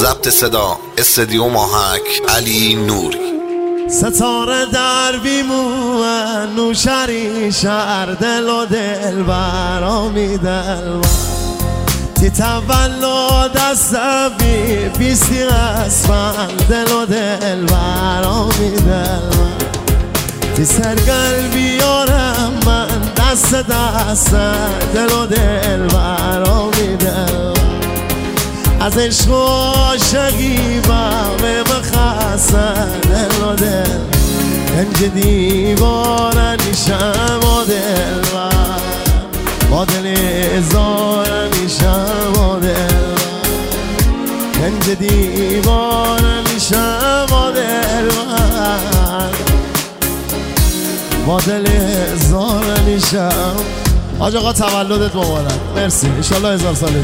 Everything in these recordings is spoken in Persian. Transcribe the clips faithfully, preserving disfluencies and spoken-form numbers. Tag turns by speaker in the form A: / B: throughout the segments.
A: ضبط صدا استدیو ماهک علی نوری.
B: ستاره در بیمون نوشری شهر دل و دل برامی دل تی تولد از بی بیستی اسفند دل و دل برامی دل تی سرگل بیارم من دست دست دل و دل برامی دل از عشق و عاشقی بامه بخسته دل و دل گنج دیوارنیشم و دل با دل ازارنیشم و دل گنج دیوارنیشم و دل با دل ازارنیشم. حاج آقا تولدت مبارک. مرسی، انشالله هزار سالش.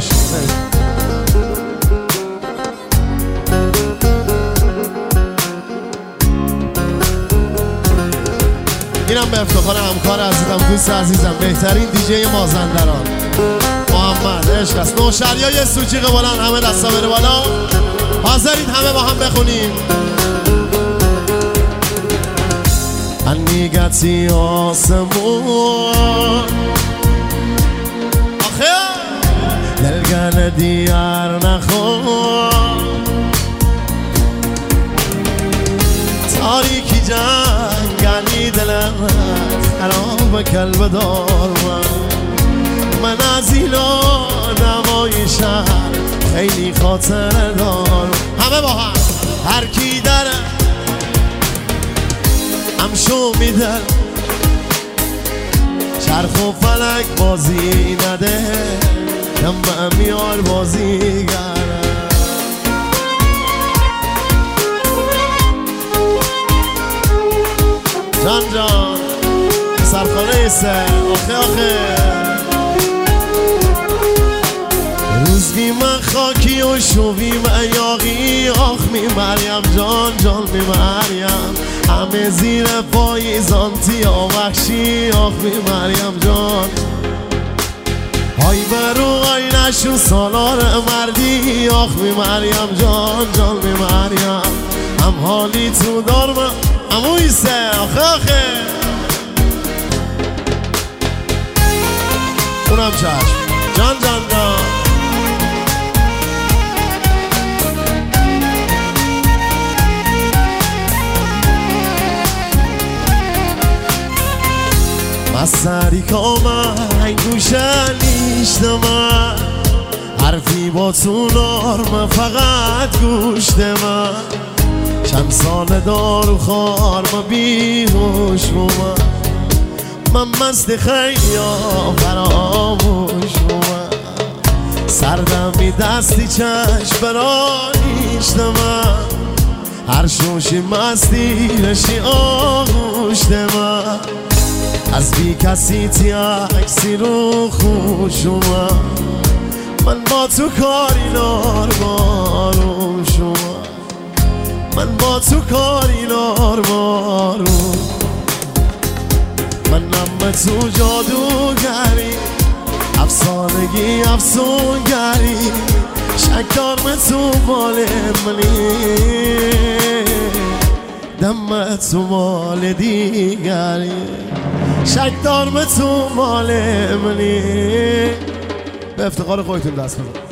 B: اینم به افتخار همکار عزیزم، دوست عزیزم، بهترین دیجی مازندران محمد عشق است. نوشریای سوچیق بلند، همه دستا بره بالا. حاضرید همه با هم بخونیم. انیگتی آسمون آخه دلگن دیار نخون تاریکی جنگلی دلم خراب کلب دار من از اینا نمای شهر خیلی خاطر دار. همه با هم هر کی داره همشو میدن چرخ و فلک بازی نده کم میار بازی گره جان جان سرخانه ایسه آخه آخه روز بی من خاکی و شو بی من یاقی آخ می مریم جان جان می مریم همه زیر پاییزان تیا وحشی آخ می مریم جان های برو های نشو سالار مردی آخ می مریم جان جان می مریم هم حالی تو دار من امویسه آخه آخه اونم چشم جان جان جان مستری که من گوشه نیشتم حرفی با تو نارم فقط گوشت من چند سال دارو خار ما بیهوش بومن من مست خیلی فراموش بومن سردم بی دستی چشم برانیشت من هر شوشی مستی رشی آغوشت من از بی کسی تی اکسی رو خوش اومد من با تو کاری نار بارو شما من با تو کاری نار بارو من نم تو جادوگری افسانگی افسونگری شکار من تو مال منی دم تو مال دیگری شک دار به تو مال منی. به افتخار خودتون دست بدید.